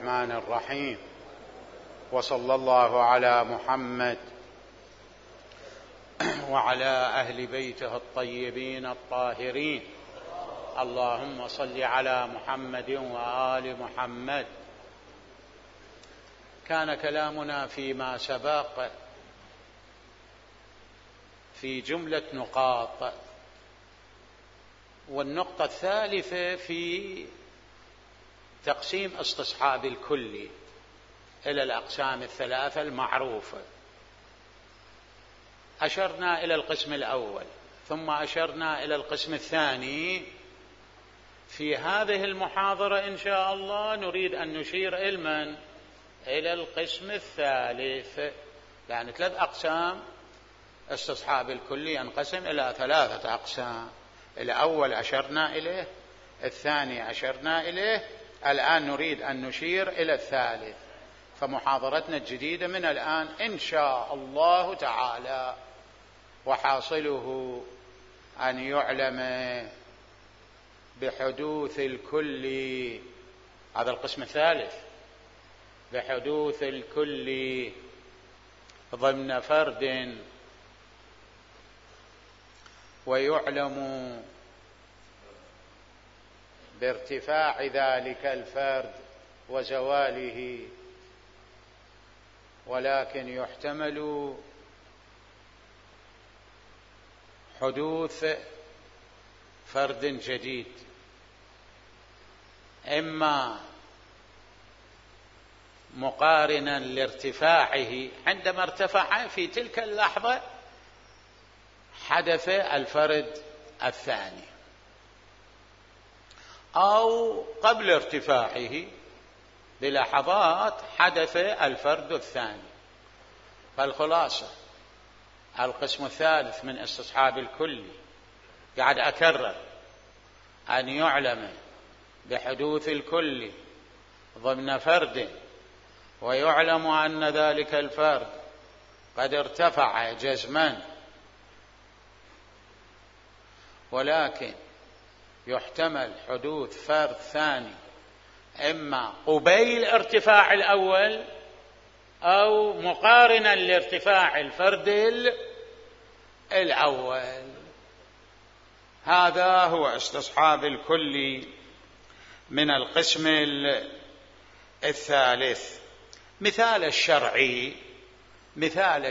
الرحمن الرحيم، وصلى الله على محمد وعلى أهل بيته الطيبين الطاهرين. اللهم صل على محمد وآل محمد. كان كلامنا فيما سبق في جملة نقاط، والنقطة الثالثة في تقسيم استصحاب الكلي إلى الأقسام الثلاثة المعروفة. أشرنا إلى القسم الأول ثم أشرنا إلى القسم الثاني. في هذه المحاضرة إن شاء الله نريد أن نشير إلى القسم الثالث، يعني 3 أقسام استصحاب الكلي ينقسم إلى 3 أقسام. الأول أشرنا إليه، الثاني أشرنا إليه، الآن نريد أن نشير إلى الثالث. فمحاضرتنا الجديدة من الآن إن شاء الله تعالى وحاصله أن يعلم بحدوث الكل، هذا القسم الثالث، بحدوث الكل ضمن فرد، ويعلم بارتفاع ذلك الفرد وزواله، ولكن يحتمل حدوث فرد جديد، إما مقارنا لارتفاعه، عندما ارتفع في تلك اللحظة حدث الفرد الثاني، أو قبل ارتفاعه بلحظات حدث الفرد الثاني. فالخلاصة القسم الثالث من استصحاب الكل، قاعد أكرر، أن يعلم بحدوث الكل ضمن فرد، ويعلم أن ذلك الفرد قد ارتفع جزما، ولكن يحتمل حدوث فرد ثاني إما قبيل ارتفاع الأول أو مقارنا لارتفاع الفرد الأول. هذا هو استصحاب الكل من القسم الثالث. مثال الشرعي، مثال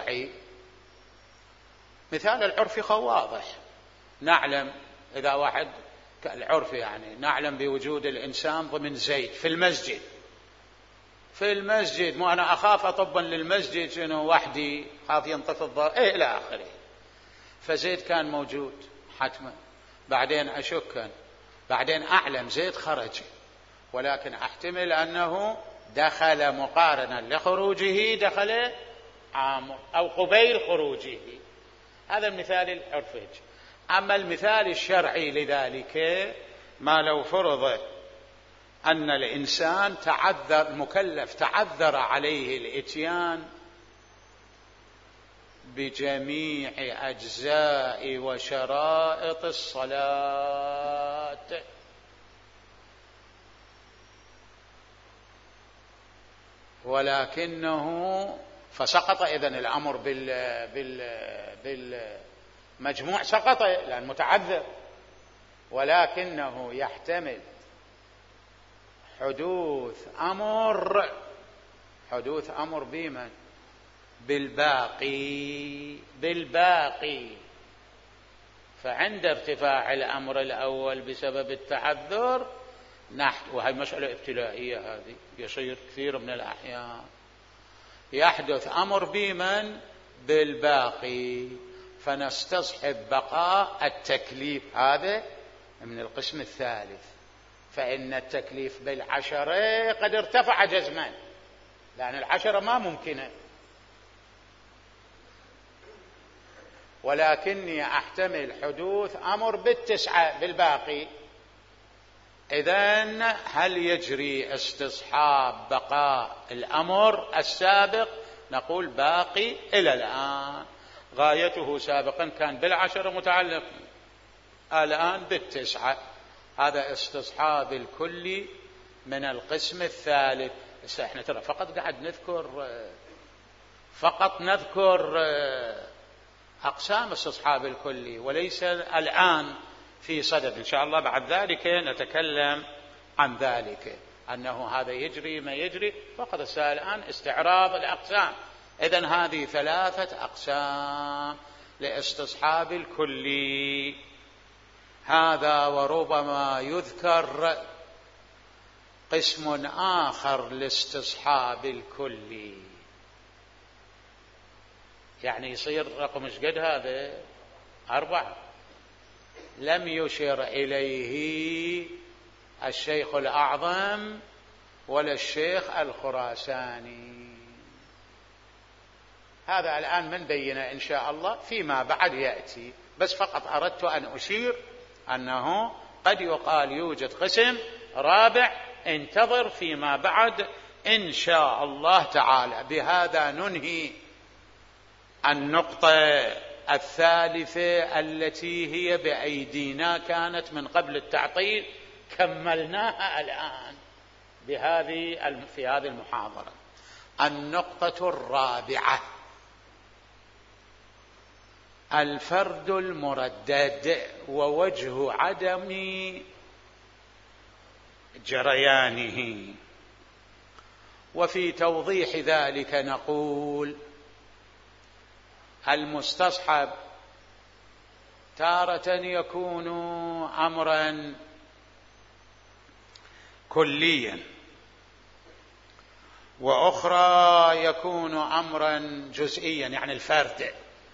العرف واضح. نعلم إذا واحد العرف، يعني نعلم بوجود الإنسان ضمن زيد في المسجد، مو أنا أخاف أطبا للمسجد شنو وحدي، خاف ينطفي الضوء إلى آخره. فزيد كان موجود حتما، بعدين أشك، بعدين أعلم زيد خرج، ولكن أحتمل أنه دخل مقارنا لخروجه، دخل عامر أو قبيل خروجه. هذا المثال العرفي. أما المثال الشرعي لذلك، ما لو فرض أن الإنسان تعذر، المكلف تعذر عليه الإتيان بجميع أجزاء وشرائط الصلاة، ولكنه فسقط إذن الأمر بالمجموع، سقط لأن متعذر، ولكنه يحتمل حدوث أمر بمن؟ بالباقي. فعند ارتفاع الأمر الأول بسبب التعذر وهي مسألة ابتلائية، هذه يصير كثير من الأحيان، يحدث أمر بمن؟ بالباقي، فنستصحب بقاء التكليف. هذا من القسم الثالث. فإن التكليف بالعشرة قد ارتفع جزما، لأن العشرة ما ممكنة، ولكني أحتمل حدوث أمر بالتسعة بالباقي. إذن هل يجري استصحاب بقاء الأمر السابق؟ نقول باقي إلى الآن، غايته سابقا كان بالعشرة متعلق، الآن بالتسعة. هذا استصحاب الكل من القسم الثالث. بس احنا ترى فقط قاعد نذكر أقسام استصحاب الكلي، وليس الآن في صدد. إن شاء الله بعد ذلك نتكلم عن ذلك، أنه هذا يجري ما يجري، فقط السؤال الآن استعراض الأقسام. إذن هذه 3 أقسام لاستصحاب الكلي. هذا وربما يذكر قسم آخر لاستصحاب الكلي، يعني يصير رقم ايش قد هذا؟ 4. لم يشر إليه الشيخ الأعظم ولا الشيخ الخراساني. هذا الآن من بينه إن شاء الله فيما بعد يأتي، بس فقط أردت أن أشير أنه قد يقال يوجد قسم رابع، انتظر فيما بعد إن شاء الله تعالى. بهذا ننهي النقطة الثالثة التي هي بأيدينا، كانت من قبل التعطيل، كملناها الآن في هذه المحاضرة. النقطة الرابعة: الفرد المردد ووجه عدم جريانه. وفي توضيح ذلك نقول: المستصحب تارة يكون أمرا كليا، وأخرى يكون أمرا جزئيا، يعني الفرد.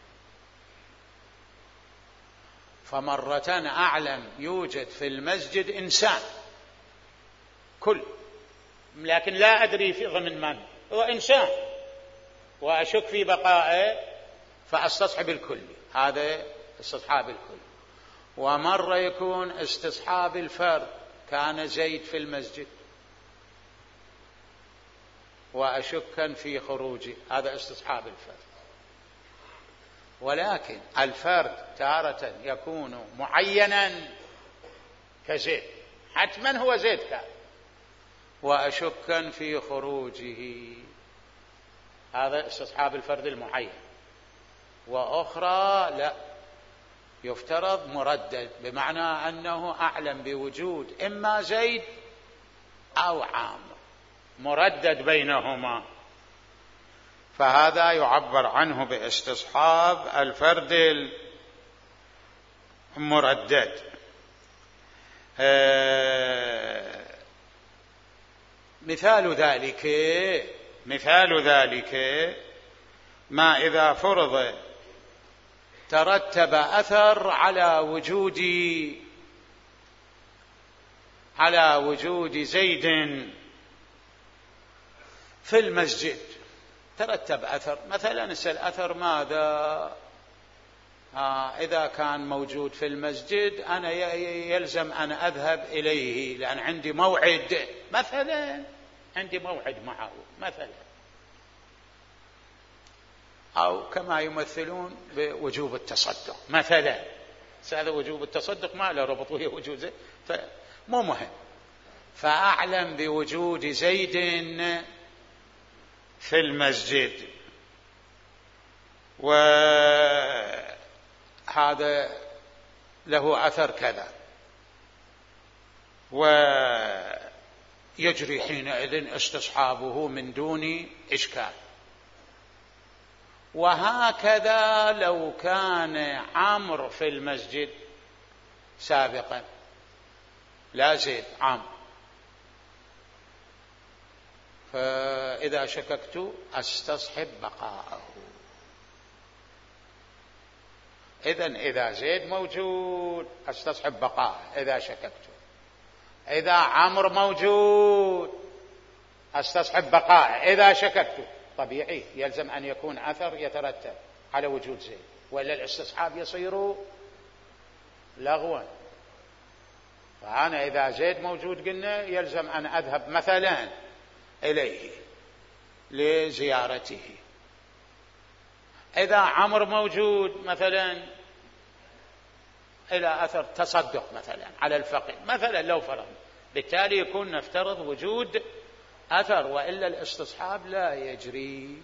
فمرة أعلم يوجد في المسجد إنسان كل، لكن لا أدري في ضمن من هو إنسان، وأشك في بقائه فأستصحب الكل، هذا استصحاب الكل. ومرة يكون استصحاب الفرد، كان زيد في المسجد وأشك في خروجه، هذا استصحاب الفرد. ولكن الفرد تارة يكون معينا كزيد، حتما هو زيد كان، وأشك في خروجه، هذا استصحاب الفرد المعين. وأخرى لا، يفترض مردد، بمعنى أنه أعلم بوجود إما زيد أو عامر، مردد بينهما، فهذا يعبر عنه باستصحاب الفرد المردد. مثال ذلك ما إذا فرض ترتب أثر على وجود زيد في المسجد. ترتب أثر، مثلا الأثر ماذا؟ إذا كان موجود في المسجد أنا يلزم أن أذهب إليه لأن عندي موعد، مثلا عندي موعد معه مثلا، أو كما يمثلون بوجوب التصدق مثلا. هذا وجوب التصدق ما له ربط وهي وجود زيد، فمو مهم. فأعلم بوجود زيد في المسجد، وهذا له أثر كذا، ويجري حينئذ استصحابه من دون إشكال. وهكذا لو كان عمرو في المسجد سابقا، لا زيد، عمرو، فإذا شككت أستصحب بقاءه. إذن إذا زيد موجود أستصحب بقاءه إذا شككت، إذا عمرو موجود أستصحب بقاءه إذا شككت. طبيعي يلزم أن يكون أثر يترتب على وجود زيد، وإلا الاستصحاب يصير لغوا. فأنا إذا زيد موجود قلنا يلزم أن أذهب مثلا إليه لزيارته. إذا عمرو موجود مثلا إلى أثر تصدق مثلا على الفقير مثلا، لو فرض بالتالي يكون نفترض وجود أثر، وإلا الاستصحاب لا يجري.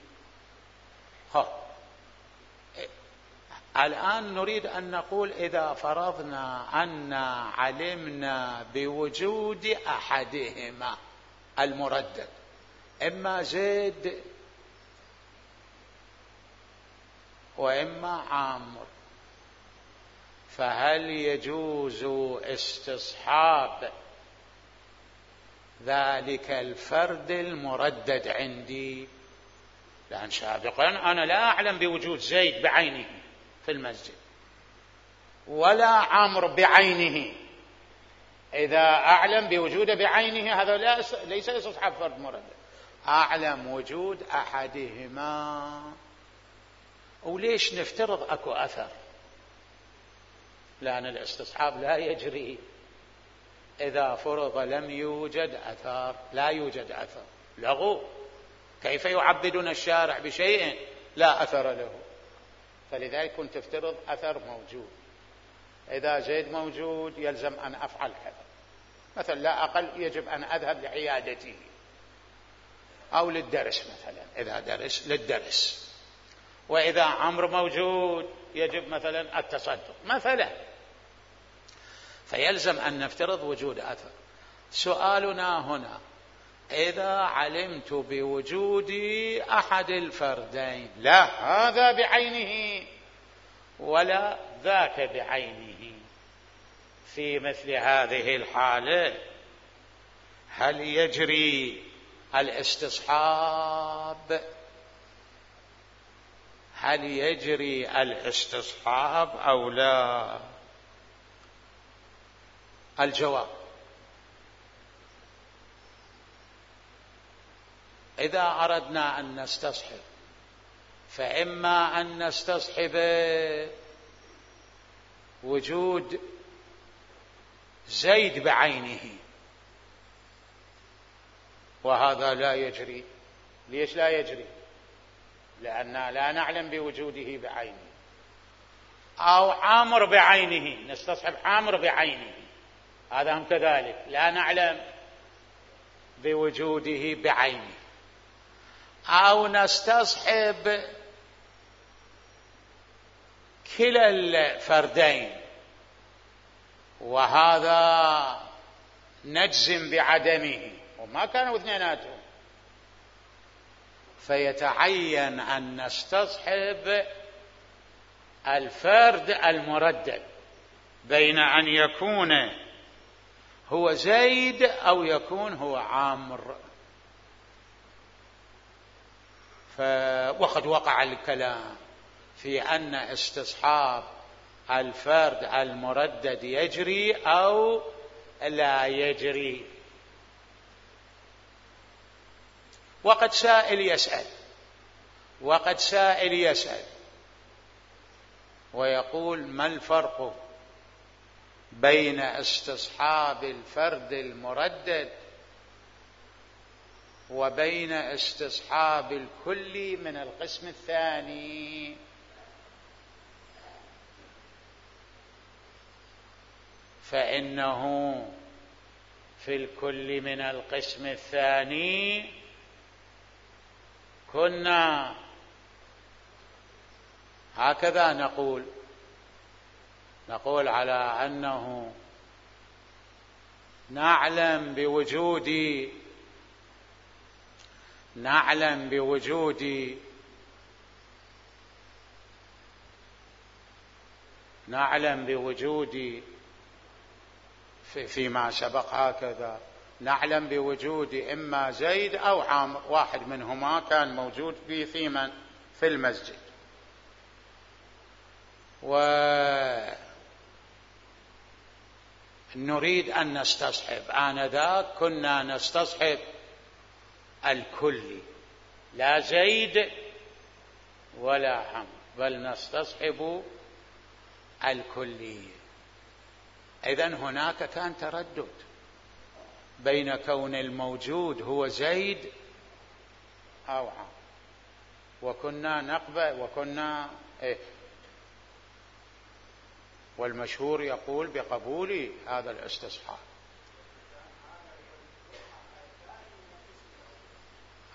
الآن نريد أن نقول إذا فرضنا أن علمنا بوجود أحدهما المردد، إما زيد وإما عامر، فهل يجوز استصحاب ذلك الفرد المردد عندي؟ لأن سابقا أنا لا أعلم بوجود زيد بعينه في المسجد ولا عمرو بعينه. إذا أعلم بوجوده بعينه هذا ليس استصحاب فرد مردد، أعلم وجود أحدهما. وليش نفترض أكو أثر؟ لأن الاستصحاب لا يجري إذا فرض لم يوجد أثر، لا يوجد أثر، لغو. كيف يعبدون الشارع بشيء لا أثر له؟ فلذلك كنت تفترض أثر موجود. إذا زيد موجود يلزم أن أفعل كذا، مثلا لا أقل يجب أن أذهب لعيادته أو للدرس، مثلا إذا درس للدرس. وإذا عمرو موجود يجب مثلا التصدق مثلا. فيلزم أن نفترض وجود أثر. سؤالنا هنا إذا علمت بوجود أحد الفردين، لا هذا بعينه ولا ذاك بعينه، في مثل هذه الحالة هل يجري الاستصحاب؟ هل يجري الاستصحاب أو لا؟ الجواب: إذا أردنا أن نستصحب فإما أن نستصحب وجود زيد بعينه، وهذا لا يجري. ليش لا يجري؟ لأننا لا نعلم بوجوده بعينه. أو عامر بعينه، نستصحب عامر بعينه، هذا هم كذلك لا نعلم بوجوده بعينه. أو نستصحب كلا الفردين، وهذا نجزم بعدمه، وما كانوا اثنيناتهم، فيتعين أن نستصحب الفرد المردد بين أن يكون هو زيد أو يكون هو عامر. وقد وقع الكلام في أن استصحاب الفرد المردد يجري أو لا يجري. وقد سائل يسأل ويقول: ما الفرق بين استصحاب الفرد المردد وبين استصحاب الكل من القسم الثاني؟ فإنه في الكل من القسم الثاني كنا هكذا نقول على أنه نعلم بوجود فيما سبق هكذا، نعلم بوجود إما زيد أو عامر، واحد منهما كان موجود في المسجد، ونريد أن نستصحب. آنذاك كنا نستصحب الكل، لا زيد ولا عمرو، بل نستصحب الكلي. إذن هناك كان تردد بين كون الموجود هو زيد أو عمرو، وكنا نقبل والمشهور يقول بقبول هذا الاستصحاب.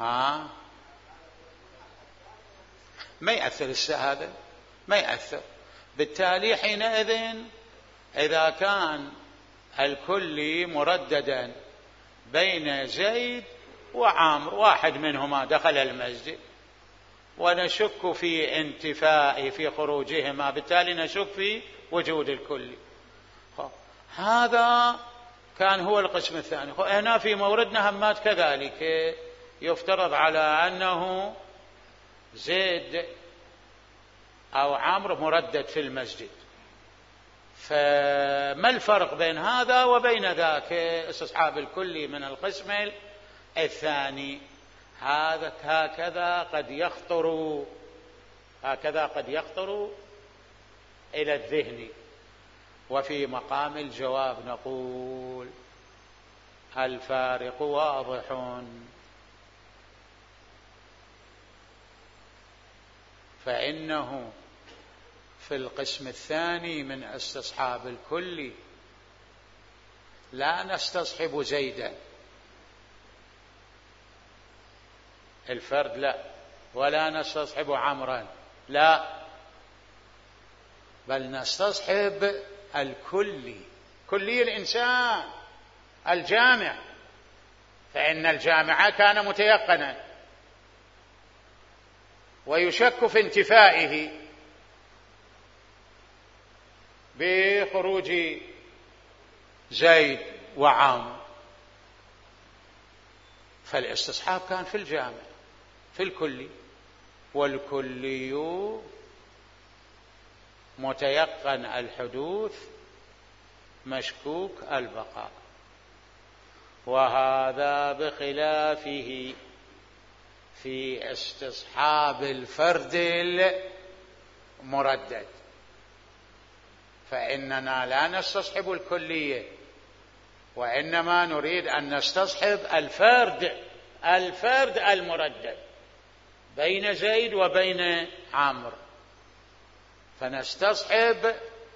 ما يأثر هذا، ما يأثر. بالتالي حينئذ إذا كان الكلي مرددا بين زيد وعمرو، واحد منهما دخل المسجد ونشك في انتفاء في خروجهما، بالتالي نشك في وجود الكلي. هذا كان هو القسم الثاني. هنا في موردنا همات كذلك يفترض على أنه زيد أو عمرو مردد في المسجد، فما الفرق بين هذا وبين ذاك؟ استصحاب الكلي من القسم الثاني. هكذا قد يخطر إلى الذهن. وفي مقام الجواب نقول الفارق واضح، فإنه في القسم الثاني من استصحاب الكلي لا نستصحب زيدا الفرد، لا، ولا نستصحب عمرا، لا، بل نستصحب الكلي، كلي الإنسان الجامع، فإن الجامع كان متيقنا ويشك في انتفائه بخروج زيد وعمرو، فالاستصحاب كان في الجامع في الكلي، والكلي متيقن الحدوث مشكوك البقاء. وهذا بخلافه في استصحاب الفرد المردد، فإننا لا نستصحب الكلية، وإنما نريد أن نستصحب الفرد المردد بين زيد وبين عمرو، فنستصحب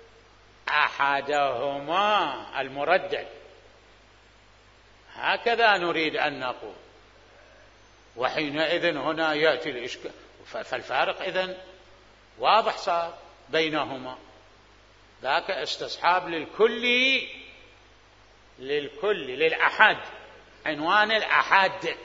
أحدهما المردد، هكذا نريد أن نقول. وحينئذ هنا يأتي الإشكال، فالفارق إذن واضح صار بينهما. ذاك استصحاب للأحد، عنوان الأحد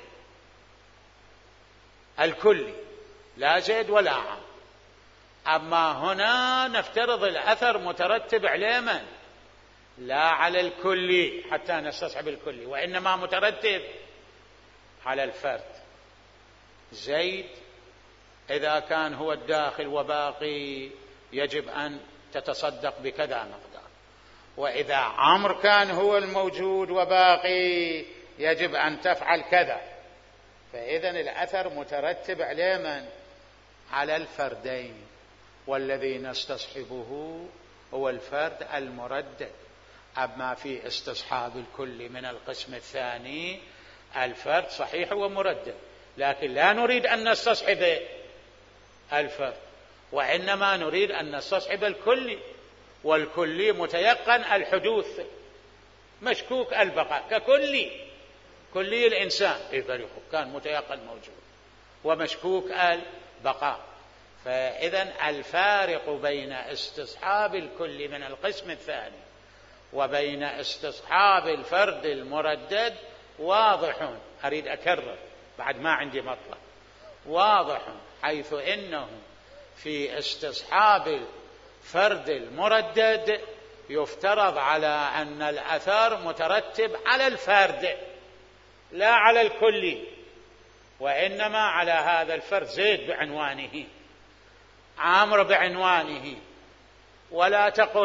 الكلي، لا زيد ولا عمرو. أما هنا نفترض الأثر مترتب على من؟ لا على الكلي حتى نستصحب الكلي، وإنما مترتب على الفرد. زيد إذا كان هو الداخل وباقي يجب أن تتصدق بكذا مقدار، وإذا عمرو كان هو الموجود وباقي يجب أن تفعل كذا. فإذن الأثر مترتب على من؟ على الفردين، والذي نستصحبه هو الفرد المردد. أما في استصحاب الكل من القسم الثاني الفرد صحيح ومردد، لكن لا نريد أن نستصحب الفرد، وإنما نريد أن نستصحب الكلي، والكلي متيقن الحدوث مشكوك البقاء، كلي الإنسان كان متيقن موجود ومشكوك البقاء. فإذن الفارق بين استصحاب الكل من القسم الثاني وبين استصحاب الفرد المردد واضح. أريد أكرر بعد ما عندي مطلب، واضح، حيث إنه في استصحاب الفرد المردد يفترض على أن الأثر مترتب على الفرد لا على الكل، وإنما على هذا الفرد، زيد بعنوانه، عمرو بعنوانه. ولا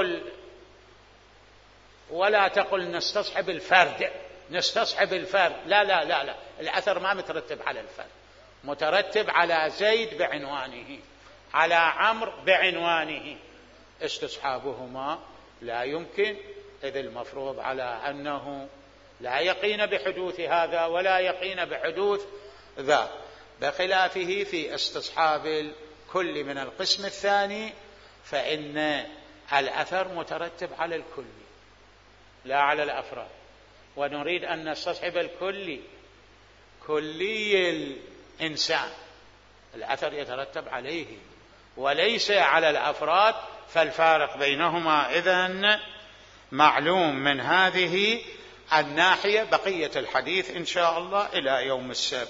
تقل نستصحب الفرد، لا لا لا لا، الأثر ما مترتب على الفرد، مترتب على زيد بعنوانه، على عمرو بعنوانه. استصحابهما لا يمكن، إذ المفروض على أنه لا يقين بحدوث هذا ولا يقين بحدوث ذا، بخلافه في استصحاب الكل من القسم الثاني، فإن الأثر مترتب على الكل لا على الأفراد، ونريد أن نستصحب الكل كلي الإنسان، الأثر يترتب عليه وليس على الأفراد، فالفارق بينهما إذن معلوم من هذه الناحية. بقية الحديث إن شاء الله إلى يوم السبت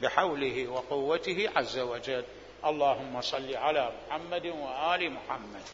بحوله وقوته عز وجل. اللهم صل على محمد وآل محمد.